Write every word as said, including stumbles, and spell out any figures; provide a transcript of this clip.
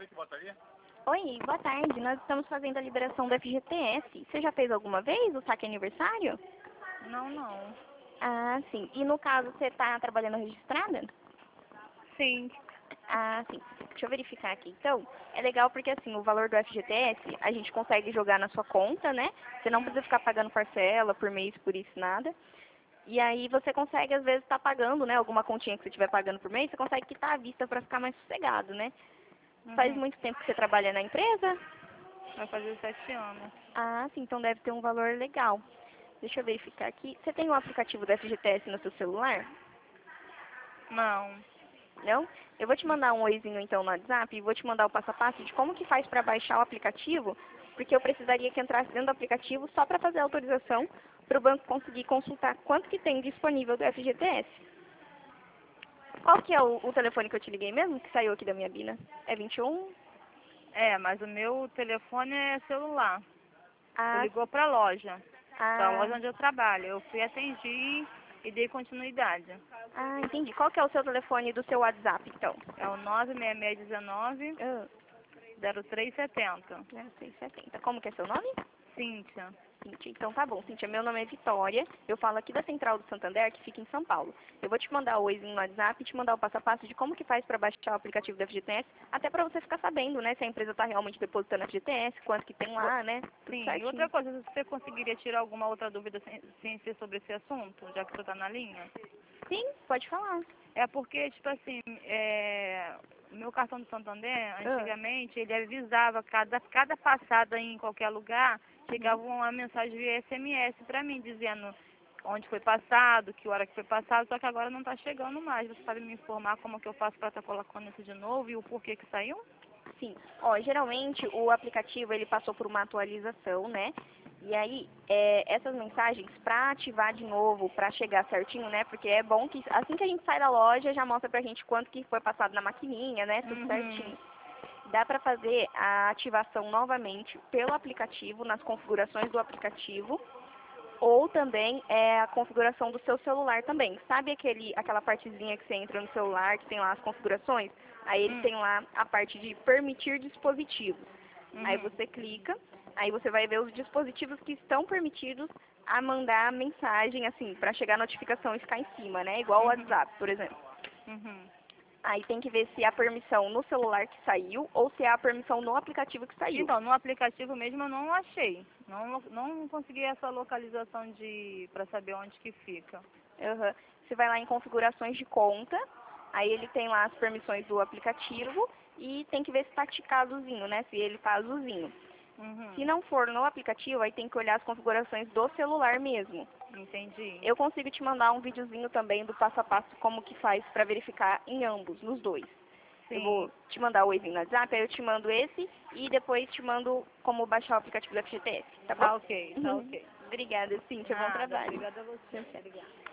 Oi, boa tarde. Nós estamos fazendo a liberação do F G T S. Você já fez alguma vez o saque aniversário? Não, não. Ah, sim. E no caso, você está trabalhando registrada? Sim. Ah, sim. Deixa eu verificar aqui. Então, é legal porque assim, o valor do F G T S a gente consegue jogar na sua conta, né? Você não precisa ficar pagando parcela por mês, por isso, nada. E aí você consegue, às vezes, estar pagando, né? Alguma continha que você estiver pagando por mês, você consegue quitar à vista para ficar mais sossegado, né? Faz Uhum. muito tempo que você trabalha na empresa? Vai fazer sete anos. Ah, sim, então deve ter um valor legal. Deixa eu verificar aqui. Você tem o aplicativo do F G T S no seu celular? Não. Não? Eu vou te mandar um oizinho então no WhatsApp e vou te mandar o passo a passo de como que faz para baixar o aplicativo, porque eu precisaria que entrasse dentro do aplicativo só para fazer a autorização para o banco conseguir consultar quanto que tem disponível do F G T S. Qual que é o, o telefone que eu te liguei mesmo, que saiu aqui da minha Bina? É vinte e um? É, mas o meu telefone é celular. Tu Ah, ligou pra loja. Pra ah, loja onde eu trabalho. Eu fui atendi e dei continuidade. ah, entendi. Qual que é o seu telefone do seu WhatsApp, então? É o nove seis seis um nove, Ah, zero três sete zero. zero seis setenta. Como que é seu nome? Cíntia. Cíntia. Então tá bom, Cíntia, meu nome é Vitória, eu falo aqui da Central do Santander, que fica em São Paulo. Eu vou te mandar o oizinho no WhatsApp e te mandar o passo a passo de como que faz para baixar o aplicativo do F G T S, até para você ficar sabendo, né, se a empresa está realmente depositando F G T S, quanto que tem lá, né, tudo Sim, e outra certinho. coisa, você conseguiria tirar alguma outra dúvida sem, sem ser sobre esse assunto, já que você tá na linha? Sim, pode falar. É porque, tipo assim, é, o meu cartão do Santander, Ah, antigamente, ele avisava cada, cada passada em qualquer lugar, uhum. chegava uma mensagem via S M S pra mim, dizendo onde foi passado, que hora que foi passado, só que agora não tá chegando mais. Você sabe me informar como que eu faço pra estar colocando isso de novo e o porquê que saiu? Sim. Ó, geralmente o aplicativo ele passou por uma atualização, né? E aí, é, essas mensagens, para ativar de novo, para chegar certinho, né? Porque é bom que assim que a gente sai da loja, já mostra pra gente quanto que foi passado na maquininha, né? Tudo Uhum, certinho. Dá para fazer a ativação novamente pelo aplicativo, nas configurações do aplicativo, ou também é a configuração do seu celular também. Sabe aquele, aquela partezinha que você entra no celular, que tem lá as configurações? Aí ele uhum, tem lá a parte de permitir dispositivos. Aí uhum, você clica, aí você vai ver os dispositivos que estão permitidos a mandar mensagem, assim, para chegar a notificação e ficar em cima, né? Igual o uhum, WhatsApp, por exemplo. uhum. Aí tem que ver se há permissão no celular que saiu ou se há permissão no aplicativo que saiu. Então, no aplicativo mesmo eu não achei. Não, não consegui essa localização de para saber onde que fica. Aham. Você vai lá em configurações de conta, aí ele tem lá as permissões do aplicativo e tem que ver se está ticado azulzinho, né? Se ele está azulzinho. Se Uhum, não for no aplicativo, aí tem que olhar as configurações do celular mesmo. entendi. Eu consigo te mandar um videozinho também do passo a passo como que faz para verificar em ambos, nos dois. Eu Sim, vou te mandar o oizinho no WhatsApp, aí eu te mando esse e depois te mando como baixar o aplicativo do F G T S, tá bom? tá ok, tá ok. Obrigada, Cíntia. Bom Nada, trabalho. obrigada a você. Tchau, tchau. Obrigada.